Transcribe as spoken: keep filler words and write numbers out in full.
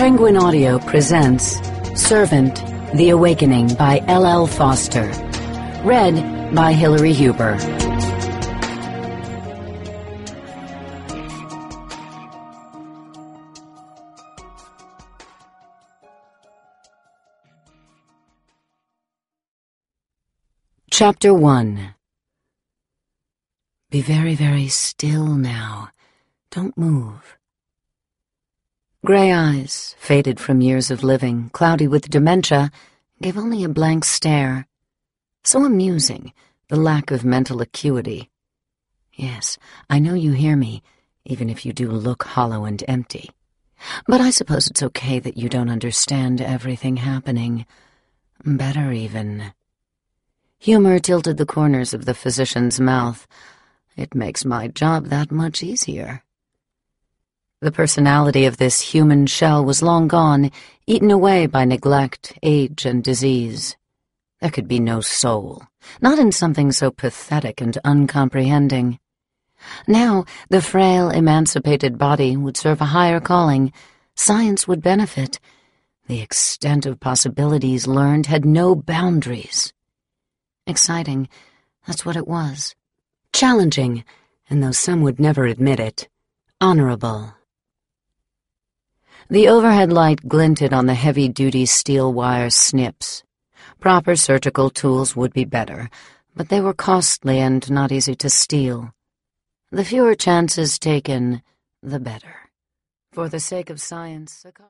Penguin Audio presents Servant, The Awakening by L L Foster. Read by Hillary Huber. Chapter one. Be very, very still now. Don't move. Gray eyes, faded from years of living, cloudy with dementia, gave only a blank stare. So amusing, the lack of mental acuity. Yes, I know you hear me, even if you do look hollow and empty. But I suppose it's okay that you don't understand everything happening. Better even. Humor tilted the corners of the physician's mouth. It makes my job that much easier. The personality of this human shell was long gone, eaten away by neglect, age, and disease. There could be no soul, not in something so pathetic and uncomprehending. Now, the frail, emancipated body would serve a higher calling. Science would benefit. The extent of possibilities learned had no boundaries. Exciting, that's what it was. Challenging, and though some would never admit it, honorable. The overhead light glinted on the heavy-duty steel wire snips. Proper surgical tools would be better, but they were costly and not easy to steal. The fewer chances taken, the better. For the sake of science...